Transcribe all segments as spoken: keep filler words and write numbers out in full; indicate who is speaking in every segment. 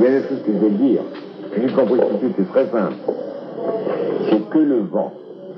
Speaker 1: il y a une chose que je vais dire, j'ai compris tout de suite, c'est très simple. C'est que le vent.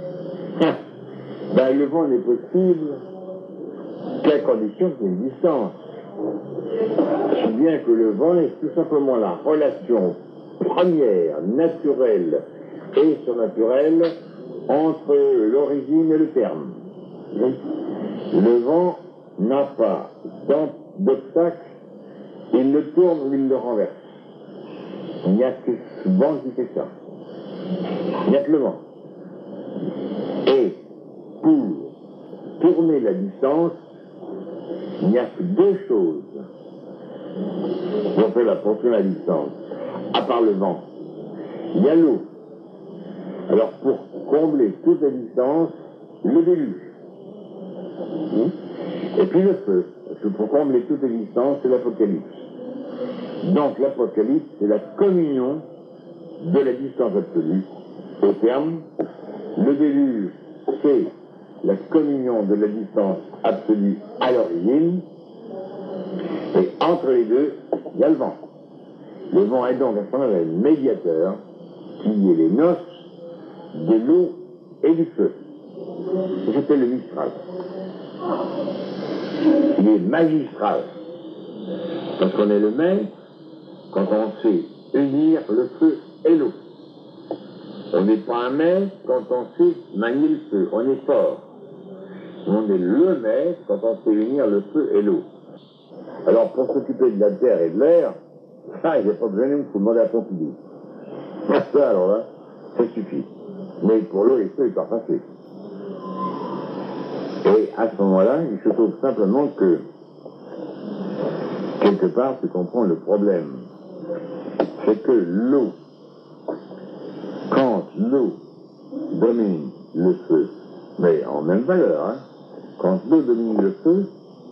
Speaker 1: Ben, le vent n'est possible qu'à condition qu'il y ait une distance. Si bien que le vent est tout simplement la relation première, naturelle et surnaturelle entre l'origine et le terme. Le vent n'a pas d'obstacle, il le tourne ou il le renverse. Il n'y a que ce vent qui fait ça. Il n'y a que le vent. Et pour tourner la distance, il n'y a que deux choses qu'on fait là pour tourner la distance, à part le vent. Il y a l'eau. Alors pour combler toute la distance, le déluge. Et puis le feu. Parce que pour combler toute la distance, c'est l'Apocalypse. Donc l'Apocalypse, c'est la communion de la distance absolue au terme. Le déluge, c'est la communion de la distance absolue à l'origine. Et entre les deux, il y a le vent. Le vent est donc à ce moment-là le médiateur qui est les noces de l'eau et du feu. C'était le Mistral. Il est magistral. Parce qu'on est le maître quand on sait unir le feu et l'eau. On n'est pas un maître quand on sait manier le feu. On est fort. On est le maître quand on sait unir le feu et l'eau. Alors pour s'occuper de la terre et de l'air, ça, il n'y a pas besoin de vous demander à Pompidou. Ça, alors là, ça suffit. Mais pour l'eau et le feu, il n'est pas facile. Et à ce moment-là, il se trouve simplement que, quelque part, tu comprends le problème. C'est que l'eau, quand l'eau domine le feu, mais en même valeur, hein, quand l'eau domine le feu,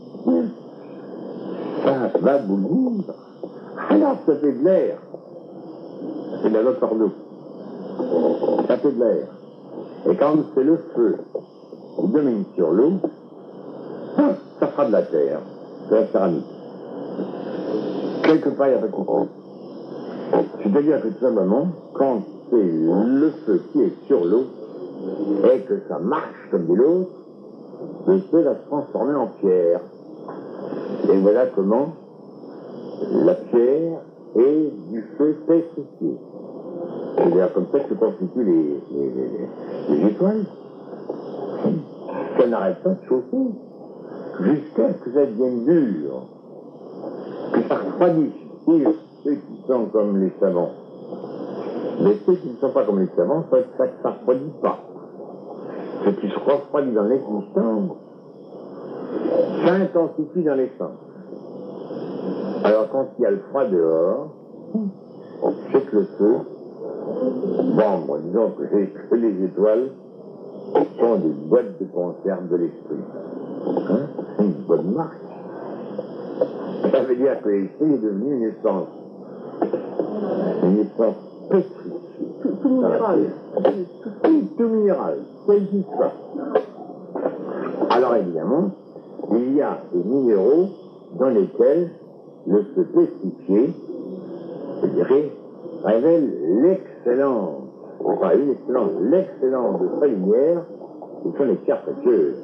Speaker 1: ça va bouillir. Alors ça fait de l'air. C'est de la vapeur d'eau. Ça fait de l'air. Et quand c'est le feu qui domine sur l'eau, ça fera de la terre, de la céramique. Quelque part, il n'y a pas de comprendre. C'est-à-dire que tout simplement, quand c'est le feu qui est sur l'eau, et que ça marche comme de l'eau, le feu va se transformer en pierre. Et voilà comment la pierre est du feu pétrifié. C'est-à-dire comme ça que se constituent les, les, les, les étoiles. Ça n'arrête pas de chauffer jusqu'à ce que ça devienne dur, que ça refroidisse. Et ceux qui sont comme les savants, mais ceux qui ne sont pas comme les savants, ça ne refroidit pas. Ce qui se refroidit dans l'existence s'intensifie dans l'essence. Alors quand il y a le froid dehors, c'est que le feu, bon, moi disons que, que les étoiles sont des boîtes de conserve de l'esprit. Hein? C'est une bonne marque. Ça veut dire que l'esprit est devenu une essence. Une essence pétrifiée. Tout, tout minéral. Tout, tout, tout minéral. Ça n'existe pas. Alors évidemment, il y a des minéraux dans lesquels le feu pétrifié, je dirais, révèle l'excellence, enfin une excellence, l'excellence de sa lumière, ce sont les pierres précieuses.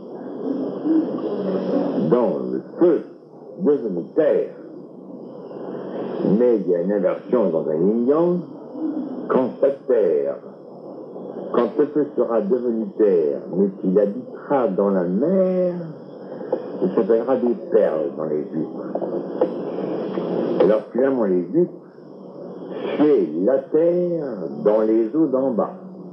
Speaker 1: Dans le feu devenu terre, mais il y a une inversion dans un yin-yang, quand cette terre, quand ce feu sera devenu terre, mais qu'il habitera dans la mer, il s'appellera des perles dans les huîtres. Alors finalement les huîtres, c'est la terre dans les eaux d'en bas.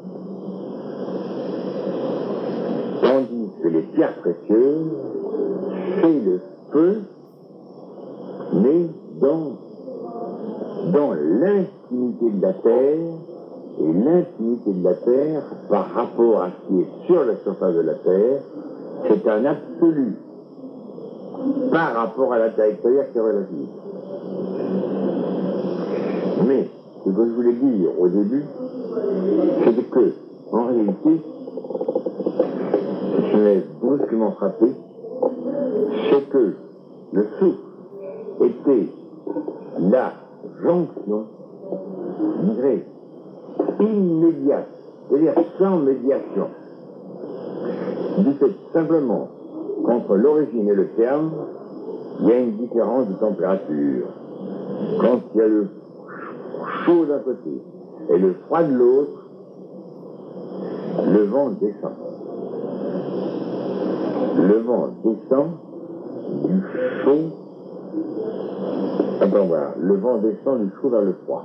Speaker 1: Tandis que les pierres précieuses, c'est le feu, mais dans, dans l'intimité de la terre, et l'intimité de la terre, par rapport à ce qui est sur la surface de la terre, c'est un absolu par rapport à la terre extérieure qui est relative. Mais ce que je voulais dire au début, c'est que, en réalité, je m'ai brusquement frappé, c'est que le souffle était la jonction, je dirais, immédiate, c'est-à-dire sans médiation, du fait simplement qu'entre l'origine et le terme, il y a une différence de température. Quand il y a le chaud d'un côté et le froid de l'autre, le vent descend. Le vent descend du chaud. Attends, voilà. Le vent descend du chaud vers le froid.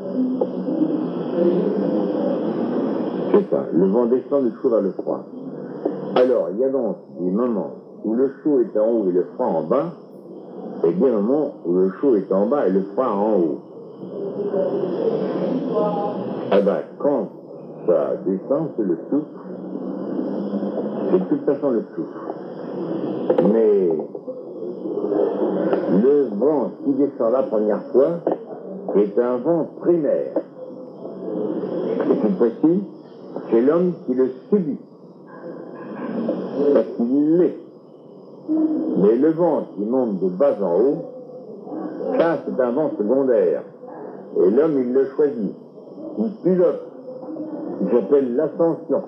Speaker 1: C'est ça. Le vent descend du chaud vers le froid. Alors, il y a donc des moments où le chaud est en haut et le froid en bas, et des moments où le chaud est en bas et le froid en haut. Ah ben, quand ça descend, c'est le souffle. C'est de toute façon le souffle. Mais le vent qui descend la première fois est un vent primaire. Et cette fois-ci, c'est l'homme qui le subit. Parce qu'il l'est. Mais le vent qui monte de bas en haut, ça c'est un vent secondaire. Et l'homme il le choisit. Il pilote. Il s'appelle l'ascension.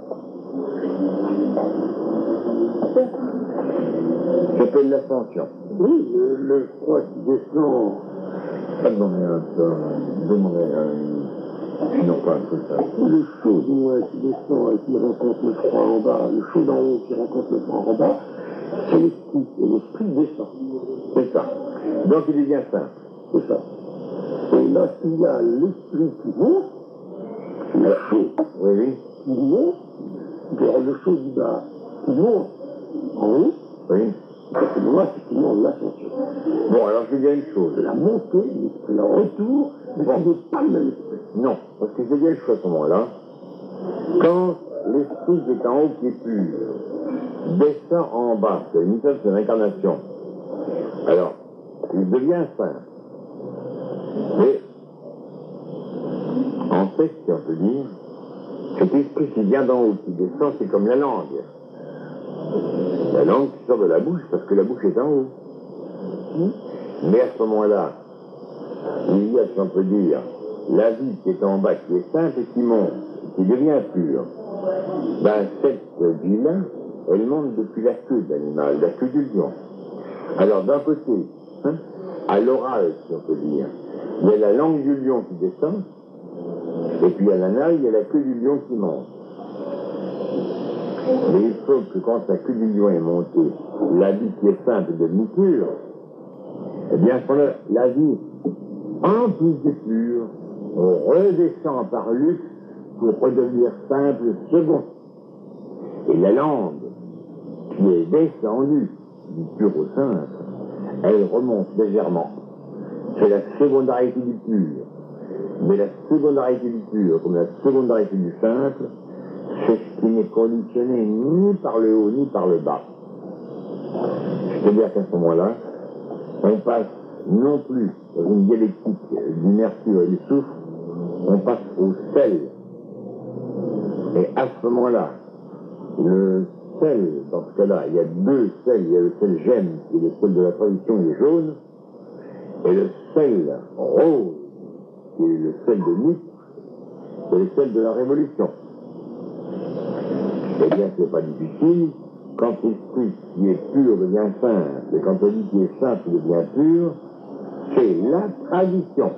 Speaker 1: Il s'appelle l'ascension.
Speaker 2: Oui, le, le froid qui descend.
Speaker 1: Pas demander un peu. Demander un. Non, pas un peu ça.
Speaker 2: Le chaud du moins qui descend et qui rencontre le froid en bas, le chaud d'en haut qui rencontre le froid en bas, c'est l'esprit. Et l'esprit descend.
Speaker 1: C'est ça. Donc il devient simple.
Speaker 2: C'est ça. Et là, il y a l'esprit qui monte, le chaud
Speaker 1: Oui, oui.
Speaker 2: qui monte, le chaud du bas qui monte en haut.
Speaker 1: Oui.
Speaker 2: À ce moment-là, c'est qui monte l'ascension.
Speaker 1: Bon, alors je dis une chose.
Speaker 2: C'est la montée, l'esprit, le retour, mais
Speaker 1: Bon.
Speaker 2: qui n'est pas le même esprit.
Speaker 1: Non, parce que je dis une chose à ce moment-là. Quand l'esprit qui est en haut, qui est pur, descend en bas, c'est une seule, c'est l'incarnation. Alors, il devient simple. Mais, en fait, si on peut dire, cet esprit qui vient d'en haut, qui descend, c'est comme la langue. La langue qui sort de la bouche, parce que la bouche est en haut. Mais à ce moment-là, il y a, si on peut dire, la vie qui est en bas, qui est simple et qui monte, qui devient pure. Ben, cette vie-là, elle monte depuis la queue de l'animal, la queue du lion. Alors, d'un côté, hein, à l'oral, si on peut dire, il y a la langue du lion qui descend, et puis à l'anal, il y a la queue du lion qui monte. Mais il faut que quand la queue du lion est montée, la vie qui est simple est devenue pure, eh bien, quand la, la vie, en plus de pure, redescend par luxe pour redevenir simple second. Et la langue, qui est descendue du pur au simple, elle remonte légèrement. C'est la secondarité du pur. Mais la secondarité du pur, comme la secondarité du simple, c'est ce qui n'est conditionné ni par le haut ni par le bas. C'est-à-dire qu'à ce moment-là, on passe non plus dans une dialectique du mercure et du soufre, on passe au sel. Et à ce moment-là, le sel, dans ce cas-là, il y a deux sels, il y a le sel gemme, qui est le sel de la tradition, il est jaune, et le sel rose, qui est le sel de Nietzsche, c'est le sel de la révolution. Eh bien, c'est pas difficile. Quand l'esprit qui est pur devient simple, et quand on dit qui est simple devient pur, c'est la tradition.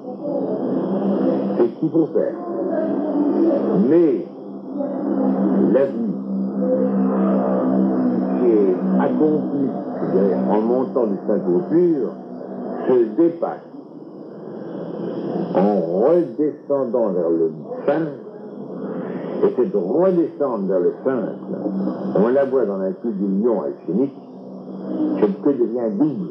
Speaker 1: C'est ce qu'il faut faire. Mais la vie qui est accomplie, je dirais, en montant du simple au pur, se dépasse en redescendant vers le simple. Et cette redescente vers le simple, on la voit dans la queue du lion alchimique, cette queue devient double.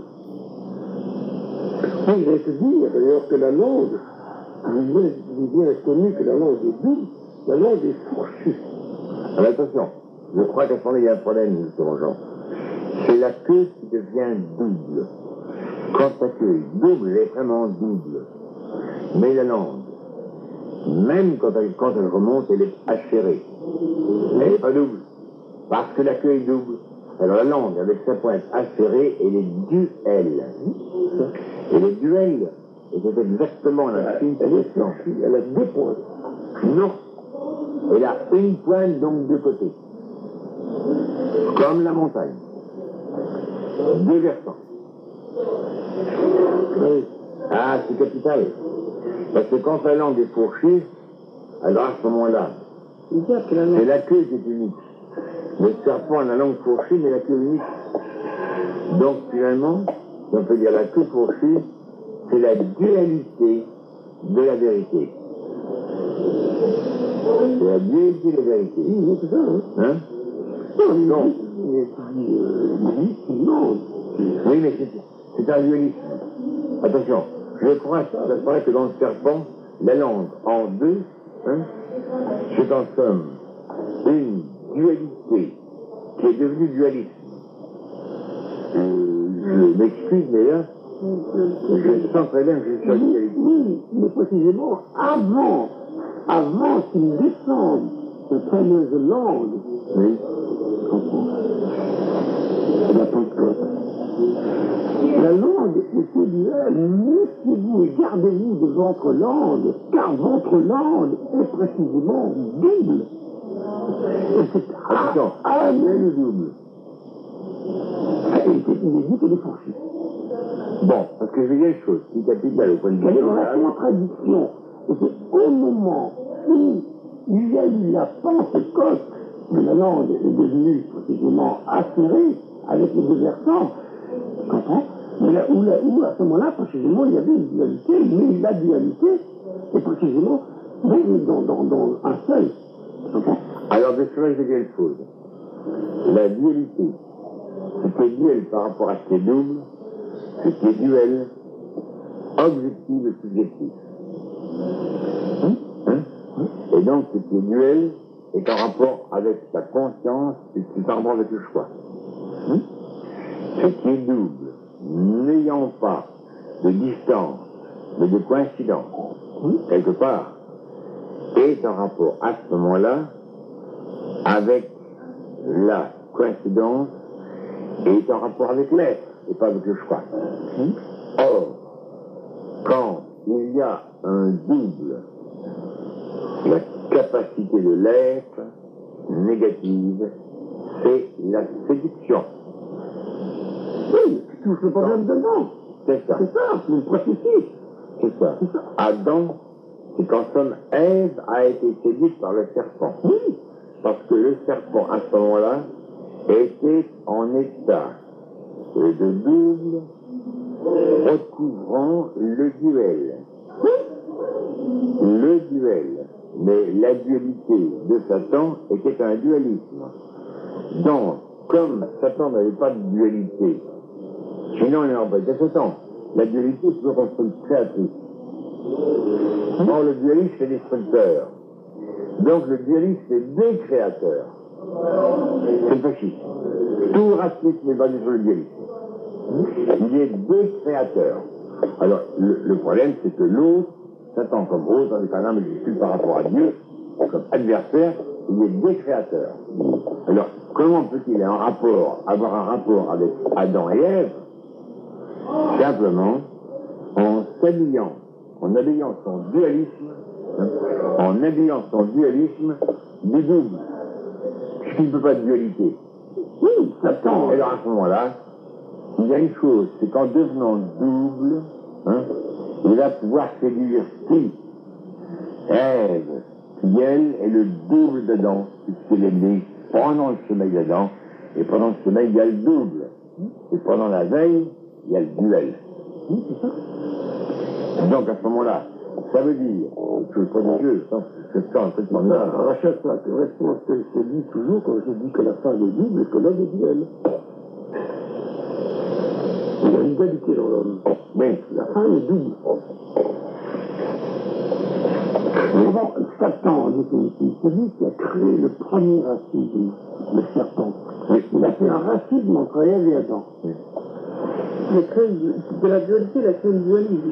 Speaker 2: Oui, je vais te dire, d'ailleurs, que la langue, il est bien connu que la langue est double, la langue est fourchue.
Speaker 1: Alors attention, je crois qu'à ce moment-là, il y a un problème, justement, Jean. C'est la queue qui devient double. Quand la queue est double, elle est vraiment double. Mais la langue, même quand elle, quand elle remonte, elle est achérée. Elle n'est pas double. Parce que la queue est double. Alors la langue, avec sa pointe achérée, elle est duel. Et le duel, et c'est exactement la signification.
Speaker 2: Elle a deux points.
Speaker 1: Non. Elle a une pointe, donc deux côtés. Comme la montagne. Deux versants.
Speaker 2: Oui.
Speaker 1: Ah, c'est capital. Parce que quand la langue est fourchée, alors à ce moment-là, c'est la queue qui est unique. Le serpent a la langue fourchée, mais la queue unique. Donc finalement, on peut dire la queue fourchée, c'est la dualité de la vérité. C'est la dualité de la vérité.
Speaker 2: Oui, c'est ça, hein.
Speaker 1: Hein?
Speaker 2: Non,
Speaker 1: Non.
Speaker 2: mais tu dis, euh, non.
Speaker 1: Oui, mais c'est, c'est un dualisme. Attention, je crois, ça paraît que dans le serpent, la langue en deux, hein, c'est en somme une dualité qui est devenue dualisme. Euh, je m'excuse, mais là, je sens très bien que je suis en
Speaker 2: Oui,
Speaker 1: dualité.
Speaker 2: oui, mais précisément avant, avant qu'il descende cette fameuse langue,
Speaker 1: Oui.
Speaker 2: la Pentecôte. La langue était duel. Méfiez-vous et gardez-vous de votre langue, car votre langue est précisément double. Et c'est
Speaker 1: Attention,
Speaker 2: à
Speaker 1: c'est le double.
Speaker 2: Il est dit qu'elle est fourchue.
Speaker 1: Bon, parce que je vais dire une chose, qui est capitale au point de vue
Speaker 2: Elle est dans la
Speaker 1: général.
Speaker 2: contradiction. Et c'est au moment où il y a eu la Pentecôte, que la langue est devenue précisément acérée avec les deux versants, tu comprends? Mais là, où, là, où à ce moment-là, précisément, il y avait une dualité, mais la dualité est précisément dans, dans, dans un seul. Tu comprends?
Speaker 1: Alors, de cela, je vais dire une chose. La dualité, ce qui est duel par rapport à ce qui est double, ce qui est duel, objectif et subjectif. Hein? Hein? Et donc, ce qui est duel est en rapport avec ta conscience et ce qui est en rapport avec le choix. Hein? Ce qui est double, n'ayant pas de distance, mais de coïncidence, hein, quelque part, est en rapport à ce moment-là avec la coïncidence et est en rapport avec l'être et pas avec le choix. Hein? Or, quand il y a un double, la capacité de l'être négative, c'est la séduction.
Speaker 2: Oui, tu touches le problème dedans.
Speaker 1: C'est ça.
Speaker 2: C'est ça, c'est le processus.
Speaker 1: C'est ça.
Speaker 2: C'est ça.
Speaker 1: Adam, c'est qu'en somme, Ève a été séduite par le serpent.
Speaker 2: Oui.
Speaker 1: Parce que le serpent, à ce moment-là, était en état de double recouvrant le duel. Le duel. Mais la dualité de Satan était un dualisme. Donc, comme Satan n'avait pas de dualité, sinon il n'aurait pas été Satan. La dualité, c'est toujours une créatrice. Or, le dualisme, c'est destructeur. Donc, le dualisme, c'est décréateur. C'est le fascisme. Tout racisme est basé sur le dualisme. Il est décréateur. Alors, le, le problème, c'est que l'autre, Satan comme autre, avec un âme majuscule par rapport à Dieu, comme adversaire, il est décréateur. Alors, comment peut-il un rapport, avoir un rapport avec Adam et Ève? Simplement en s'habillant, en habillant son dualisme, hein, en habillant son dualisme du double. Puisqu'il ne peut pas de dualité.
Speaker 2: Oui, Satan.
Speaker 1: Et alors à ce moment-là, il y a une chose, c'est qu'en devenant double, hein, il va pouvoir séduire qui? Ève, qui elle est le double d'Adam, puisqu'elle est née pendant le sommeil d'Adam, et pendant le sommeil, il y a le double. Et pendant la veille, il y a le duel. Donc à ce moment-là, ça veut dire, je ne veux pas dire Dieu, c'est ça en fait mon âme.
Speaker 2: Rachète ça, correspond à ce que je te dis toujours quand je dis que la femme est double et que l'homme est duel. Il y a une dualité dans l'homme.
Speaker 1: Mais
Speaker 2: la femme est double. D'abord, Satan, en définitive, c'est lui qui a créé le premier racisme, le serpent. Il a fait un racisme entre Ève et Adam.
Speaker 3: Il a créé de la dualité, il a créé le dualisme.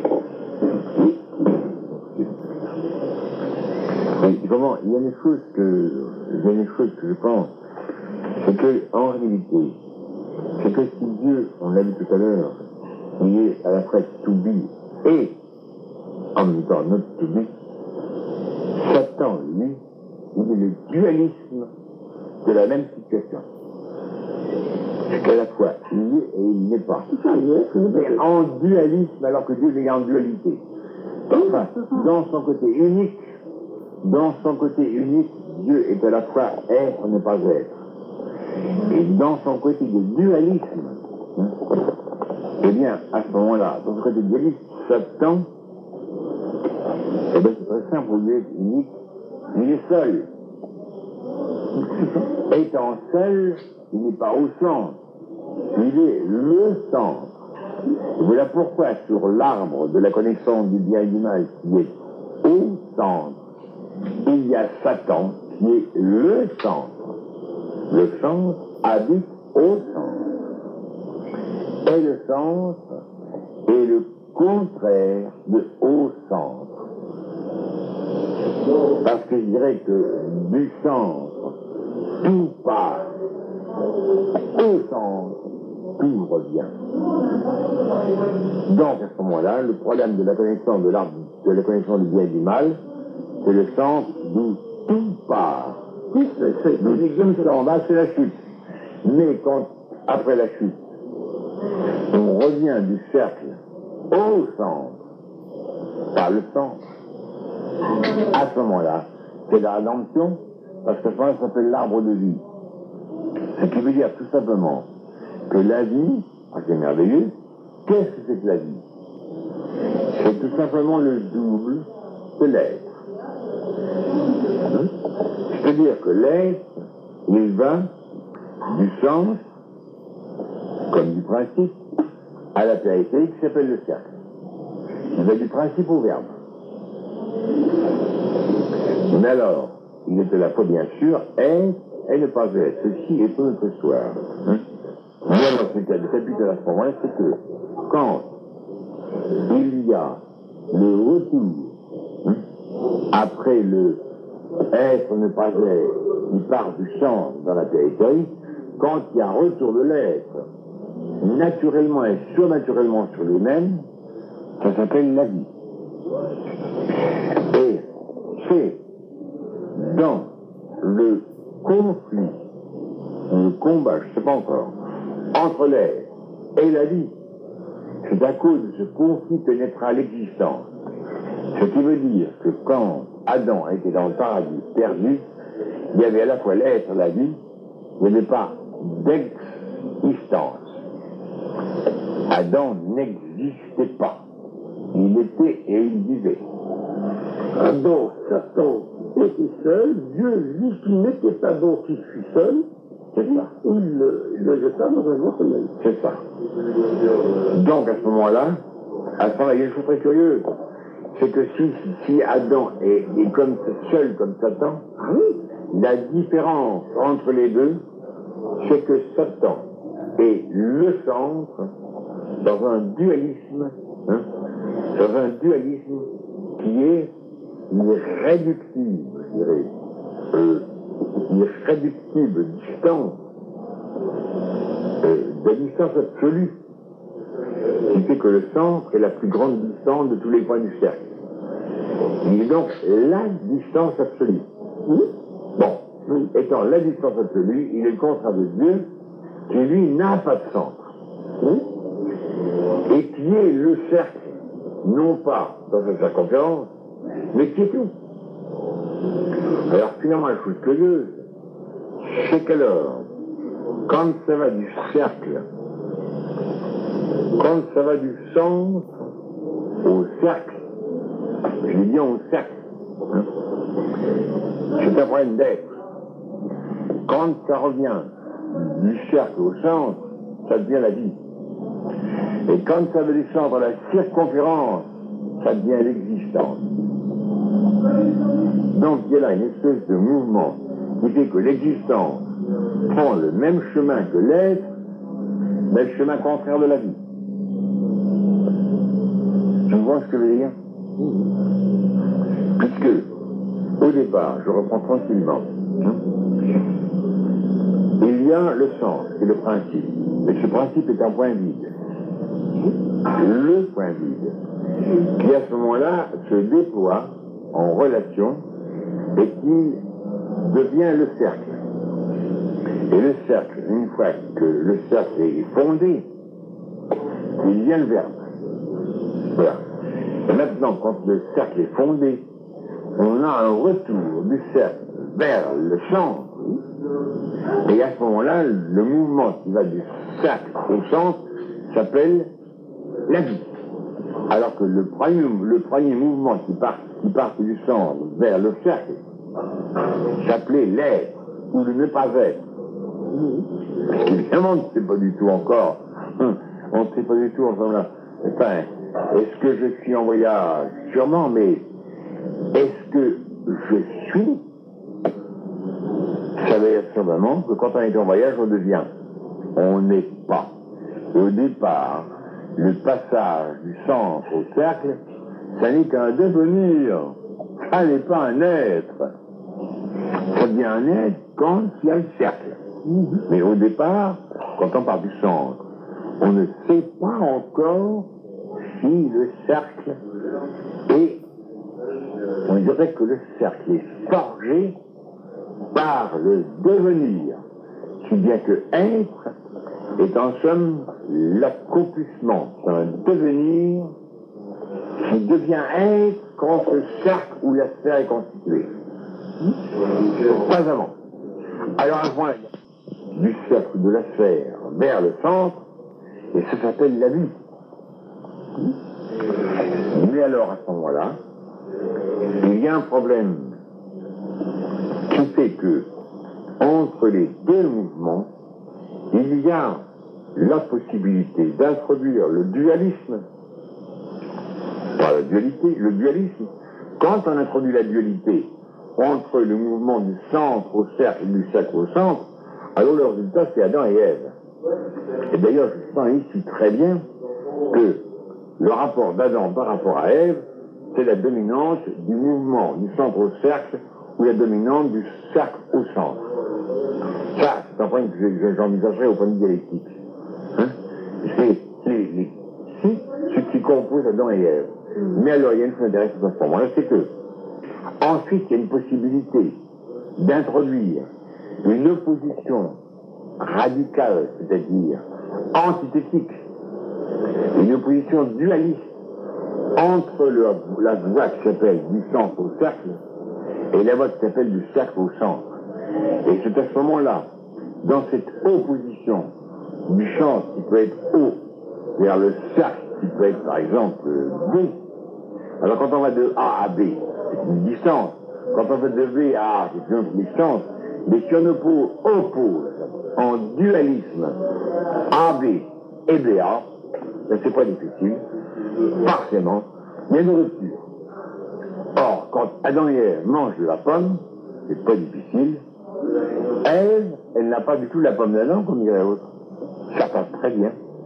Speaker 1: Mais comment, il y a une chose que, il y a une chose que je pense, c'est que, en réalité, c'est que si Dieu, on l'a vu tout à l'heure, il est à la fois to be Et, en même temps, notre public, Satan, lui, il est le dualisme de la même situation. C'est qu'à la fois, il est et il n'est pas. Mais en dualisme, alors que Dieu est en dualité. Enfin, dans son côté unique, dans son côté unique, Dieu est à la fois être, ne pas être. Et dans son côté de dualisme, hein, eh bien, à ce moment-là, dans son côté dualiste, Satan, eh bien, c'est très simple, il est unique, il est seul. Étant seul, il n'est pas au centre, il est le centre. Et voilà pourquoi, sur l'arbre de la connaissance du bien et du mal, qui est au centre, il y a Satan, qui est le centre. Le centre habite au centre. Et le centre est le contraire de au centre. Parce que je dirais que du centre, tout part. Au centre, tout revient. Donc, à ce moment-là, le problème de la connaissance de l'arbre, de la connaissance du bien et du mal, c'est le centre d'où tout part. L'exemple en bas, c'est la chute. Mais quand, après la chute, on revient du cercle au centre, par le centre, à ce moment-là, c'est la rédemption, parce que ce moment-là, ça s'appelle l'arbre de vie. Ce qui veut dire tout simplement que la vie, c'est merveilleux, qu'est-ce que c'est que la vie? C'est tout simplement le double de l'être. C'est-à-dire que l'être, il va du sens, comme du principe, à la périphérique qui s'appelle le cercle. Il va du principe au verbe. Mais alors, il est à la fois bien sûr être et ne pas être. Ceci est tout notre histoire. Hein? Moi, dans ce cas, le capital à ce moment-là, c'est que quand il y a le retour, hein, après le être, ne pas être, qui part du sens dans la périphérie, quand il y a un retour de l'être, naturellement et surnaturellement sur lui-même, ça s'appelle la vie. Et c'est dans le conflit, le combat, je ne sais pas encore, entre l'être et la vie, c'est à cause de ce conflit que naîtra l'existence. Ce qui veut dire que quand Adam a été dans le paradis perdu, il y avait à la fois l'être et la vie, il n'y avait pas d'existence. Adam n'existait pas. Il était et il vivait.
Speaker 2: Adam, Satan était seul, Dieu, lui qui n'était pas donc il fut seul,
Speaker 1: c'est ça.
Speaker 2: Il le, il le jeta dans un grand sommeil.
Speaker 1: C'est ça. Donc à ce moment-là, à ce moment-là, il y a une chose très curieuse. C'est que si, si Adam est, est comme seul comme Satan,
Speaker 2: Ah oui,
Speaker 1: la différence entre les deux, c'est que Satan est le centre dans un dualisme, hein, dans un dualisme qui est irréductible, je dirais, euh, irréductible, distant, euh, de la distance absolue, qui fait que le centre est la plus grande distance de tous les points du cercle. Il est donc la distance absolue.
Speaker 2: oui,
Speaker 1: Bon, étant la distance absolue, il est le contraire de Dieu, qui lui n'a pas de centre.
Speaker 2: oui,
Speaker 1: Et qui est le cercle, non pas dans sa circonférence, mais qui est tout. Alors finalement, la chose curieuse, c'est qu'alors, quand ça va du cercle, quand ça va du centre au cercle, je dis bien au cercle, hein, c'est un problème d'être. Quand ça revient du cercle au centre, ça devient la vie. Et quand ça veut descendre à la circonférence, ça devient l'existence. Donc il y a là une espèce de mouvement qui fait que l'existence prend le même chemin que l'être, mais le chemin contraire de la vie. Tu vois ce que je veux dire? Puisque, au départ, je reprends tranquillement, hein, il y a le sens, c'est le principe. Mais ce principe est un point vide. Le point vide. qui à ce moment-là se déploie en relation et qui devient le cercle. Et le cercle, une fois que le cercle est fondé, il vient le verbe. Voilà. Et maintenant, quand le cercle est fondé, on a un retour du cercle vers le centre. Et à ce moment-là, le mouvement qui va du cercle au centre s'appelle la vie. Alors que le premier, le premier mouvement qui part, qui part du centre vers le cercle s'appelait l'être ou le ne pas être. Parce qu'évidemment, on ne sait pas du tout encore. On ne sait pas du tout ensemble là. Enfin, est-ce que je suis en voyage? Sûrement, mais est-ce que je suis? Ça veut dire simplement que quand on est en voyage, on devient. On n'est pas. Et au départ, le passage du centre au cercle, ça n'est qu'un devenir. Ça n'est pas un être. Ça devient un être quand il y a le cercle. Mais au départ, quand on part du centre, on ne sait pas encore si le cercle est, on dirait que le cercle est forgé par le devenir, si bien que être est en somme l'accomplissement d'un devenir qui devient être quand ce cercle ou la sphère est constituée. Pas avant. Alors à ce moment-là, du cercle de la sphère vers le centre, et ça s'appelle la vie. Mais alors à ce moment-là, il y a un problème qui fait que entre les deux mouvements, il y a la possibilité d'introduire le dualisme. Pas la dualité, le dualisme. Quand on introduit la dualité entre le mouvement du centre au cercle et du cercle au centre, alors le résultat c'est Adam et Ève. Et d'ailleurs, je sens ici très bien que le rapport d'Adam par rapport à Ève, c'est la dominante du mouvement du centre au cercle ou la dominante du cercle au centre. Ça, c'est un point que j'envisagerais au point de vue dialectique. Hein? C'est les, les, c'est ce qui compose Adam et Ève. Mais alors, il y a une chose intéressante à ce moment-là, c'est que ensuite, il y a une possibilité d'introduire une opposition radicale, c'est-à-dire antithétique, une opposition dualiste entre le, la voie qui s'appelle du centre au cercle et la voie qui s'appelle du cercle au centre. Et c'est à ce moment-là, dans cette opposition du centre qui peut être haut vers le cercle qui peut être par exemple B, alors quand on va de A à B, c'est une distance. Quand on va de B à A, c'est une autre distance. Mais si on oppose, oppose en dualisme A B et B A, ben c'est pas difficile. Forcément, il y a une rupture. Or, quand Adam et Ève mangent de la pomme, c'est pas difficile. Ève, elle n'a pas du tout la pomme d'Adam, comme dirait l'autre. Ça passe très bien.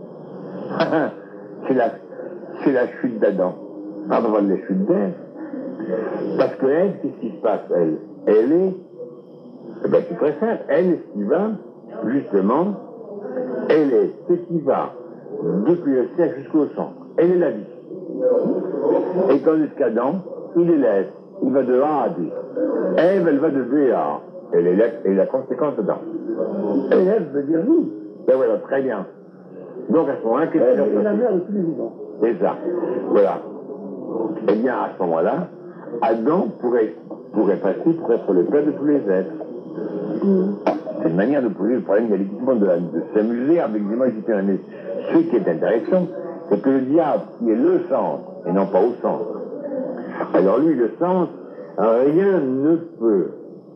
Speaker 1: c'est la, c'est la chute d'Adam. Avant de la chute d'Ève. Parce que Ève, qu'est-ce qui se passe, elle? Elle est, eh ben, c'est très simple. Elle est ce qui va, justement, elle est ce qui va depuis le cercle jusqu'au centre. Elle est la vie. Et tandis qu'Adam, il est l'être. Il va de A à B. Ève, elle va de B à A. Elle est la, elle est la conséquence dedans. Et Ève veut dire nous. Ben voilà, très bien. Donc à ce moment-là, qu'est-ce qu'il y a?
Speaker 2: Elle est la mère de tous les vivants.
Speaker 1: C'est ça. Voilà. Eh bien, à ce moment-là, Adam pourrait, pourrait passer pour être le père de tous les êtres. Mmh. C'est une manière de poser le problème dialectiquement de, de s'amuser avec des images différentes. Ce qui est intéressant, c'est que le diable, qui est le centre, et non pas au centre, alors lui, le centre, rien ne peut.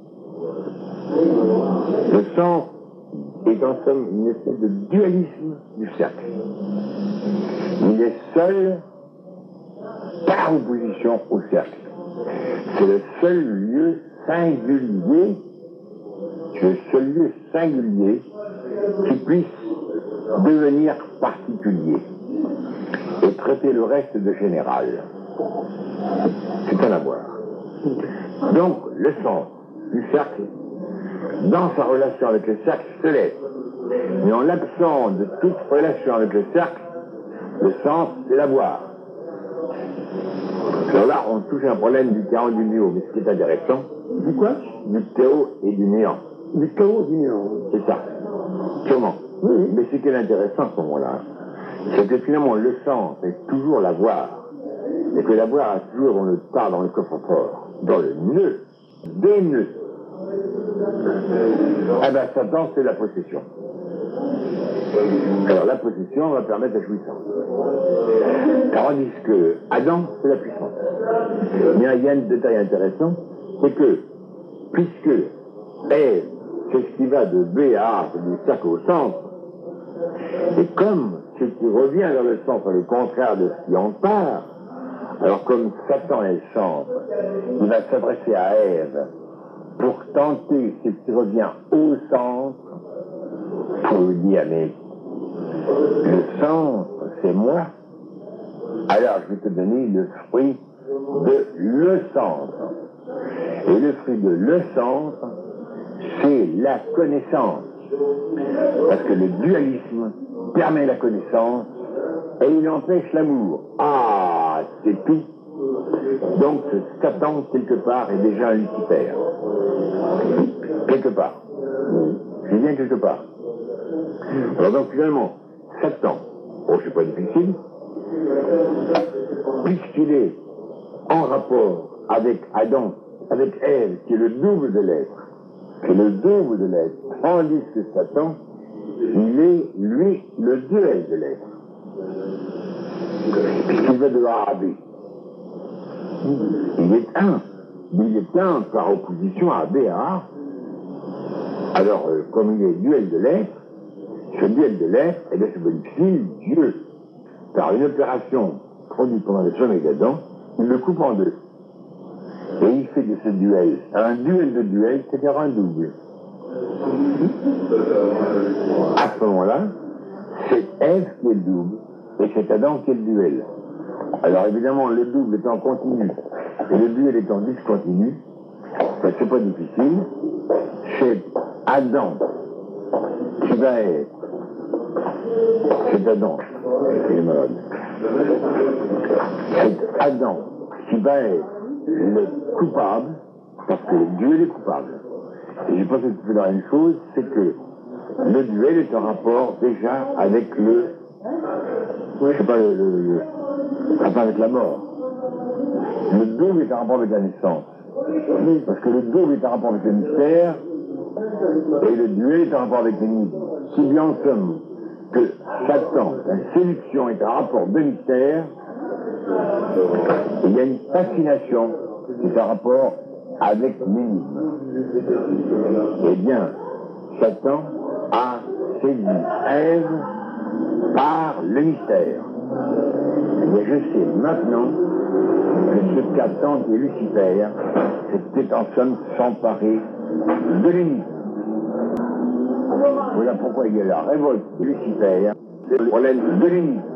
Speaker 1: Le centre est en somme une espèce de dualisme du cercle. Il est seul par opposition au cercle. C'est le seul lieu singulier, c'est le seul lieu singulier qui puisse devenir particulier et traiter le reste de général. C'est un avoir. Donc, le centre du cercle, dans sa relation avec le cercle, c'est l'être. Mais en l'absence de toute relation avec le cercle, le centre, c'est l'avoir. Alors là, on touche un problème du chaos et du néant, mais ce qui est intéressant,
Speaker 2: Du quoi?
Speaker 1: du chaos et du néant.
Speaker 2: Du chaos du néant.
Speaker 1: C'est ça. Comment?
Speaker 2: Oui.
Speaker 1: Mais ce qui est intéressant à ce moment-là, c'est que finalement le sens est toujours l'avoir, et que l'avoir est toujours dans le tas, dans le coffre-fort, dans le nœud, des nœuds. Eh bien, Satan, c'est la possession. Alors la possession va permettre la jouissance. Tandis que Adam, c'est la puissance. Mais il y a un détail intéressant, c'est que, puisque Ève, c'est ce qui va de B à A, c'est du cercle au centre, et comme ce qui revient vers le centre est le contraire de ce qui en part, alors comme Satan est le centre, il va s'adresser à Ève pour tenter ce qui revient au centre, pour lui dire, mais le centre, c'est moi, alors je vais te donner le fruit de le centre. Et le fruit de le centre, c'est la connaissance. Parce que le dualisme permet la connaissance et il empêche l'amour. Ah, c'est tout. Donc Satan, quelque part, est déjà un Lucifer. Quelque part. Je viens quelque part. Alors donc finalement, Satan, oh c'est pas difficile, puisqu'il est en rapport avec Adam, avec Ève, qui est le double de l'être, qui est le double de l'être, tandis que Satan, il est, lui, le duel de l'être. Puisqu'il va de A à B. Il est un. Il est un par opposition à B à A. Alors, euh, comme il est duel de l'être, ce duel de l'être, eh bien, se bonifie Dieu. Par une opération produite pendant le sommeil d'Adam, il le coupe en deux. Et il fait de ce duel un duel de duel, c'est-à-dire un double. À ce moment-là, c'est Ève qui est le double, et c'est Adam qui est le duel. Alors évidemment, le double est en continu, et le duel est en discontinu, ben, c'est pas difficile, c'est Adam qui va être, c'est Adam, il est malade, c'est Adam qui va être le coupable, parce que le duel est coupable. Et je pense que c'est la même chose, c'est que le duel est en rapport déjà avec le, je sais pas, le, le, le rapport avec la mort. Le double est en rapport avec la naissance. Parce que le double est en rapport avec le mystère, et le duel est en rapport avec l'énigme. Si bien en somme que Satan, la séduction est un rapport de mystère, il y a une fascination qui est en rapport avec l'énigme. Eh bien, Satan a séduit Ève par le mystère. Eh bien, je sais maintenant que ce qu'attend de Lucifer, c'était en somme s'emparer de l'énigme. Voilà pourquoi il y a la révolte de Lucifer, c'est le problème de l'énigme.